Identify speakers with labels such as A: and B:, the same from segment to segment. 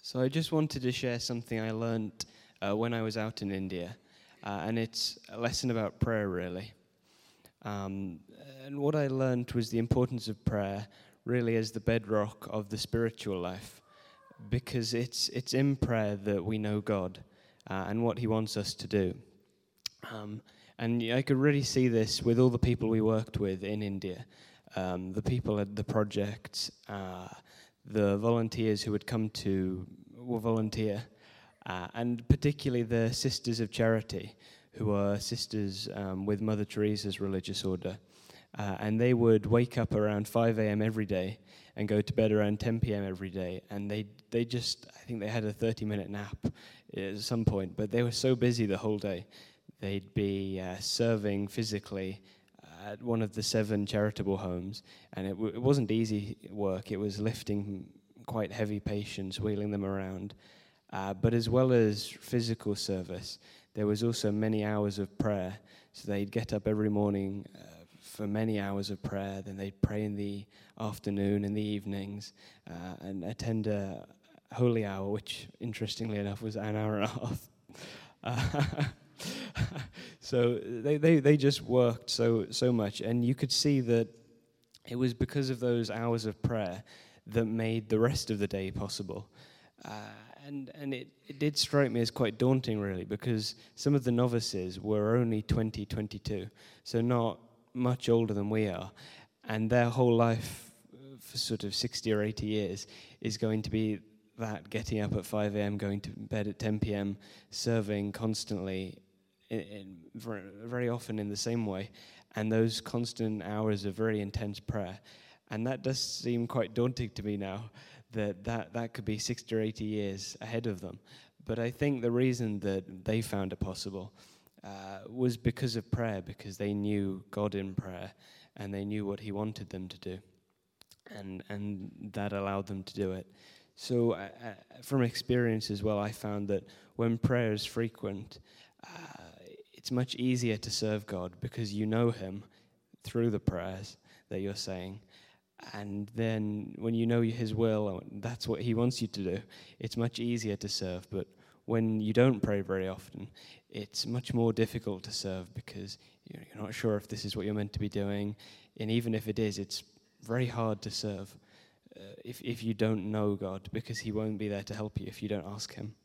A: So I just wanted to share something I learned when I was out in India, and it's a lesson about prayer, really. And what I learned was the importance of prayer, really, as the bedrock of the spiritual life, because it's in prayer that we know God and what He wants us to do. And I could really see this with all the people we worked with in India, the people at the project, the volunteers who would come to volunteer, and particularly the Sisters of Charity, who are sisters with Mother Teresa's religious order. And they would wake up around 5 a.m. every day and go to bed around 10 p.m. every day. And they just, I think they had a 30-minute nap at some point, but they were so busy the whole day. They'd be serving physically at one of the 7 charitable homes, and it wasn't easy work. It was lifting quite heavy patients, wheeling them around. But as well as physical service, there was also many hours of prayer. So they'd get up every morning for many hours of prayer, then they'd pray in the afternoon and the evenings, and attend a holy hour, which, interestingly enough, was an hour and a half. So they just worked so much, and you could see that it was because of those hours of prayer that made the rest of the day possible. And it did strike me as quite daunting, really, because some of the novices were only 20, 22, so not much older than we are, and their whole life for sort of 60 or 80 years is going to be that, getting up at 5 a.m., going to bed at 10 p.m., serving constantly, very often in the same way, and those constant hours of very intense prayer. And that does seem quite daunting to me now, that could be 60 or 80 years ahead of them. But I think the reason that they found it possible was because of prayer, because they knew God in prayer, and they knew what He wanted them to do, and that allowed them to do it. So from experience as well, I found that when prayer is frequent, it's much easier to serve God because you know Him through the prayers that you're saying. And then when you know His will, that's what He wants you to do, it's much easier to serve. But when you don't pray very often, it's much more difficult to serve because you're not sure if this is what you're meant to be doing. And even if it is, it's very hard to serve if you don't know God, because He won't be there to help you if you don't ask Him.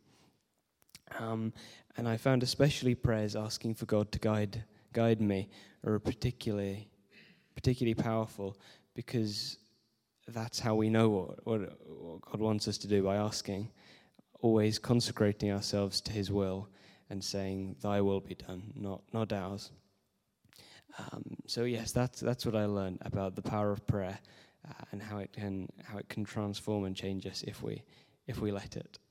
A: And I found especially prayers asking for God to guide me are particularly powerful, because that's how we know what God wants us to do, by asking, always consecrating ourselves to His will and saying, "Thy will be done, not ours." So yes, that's what I learned about the power of prayer, and how it can transform and change us if we let it.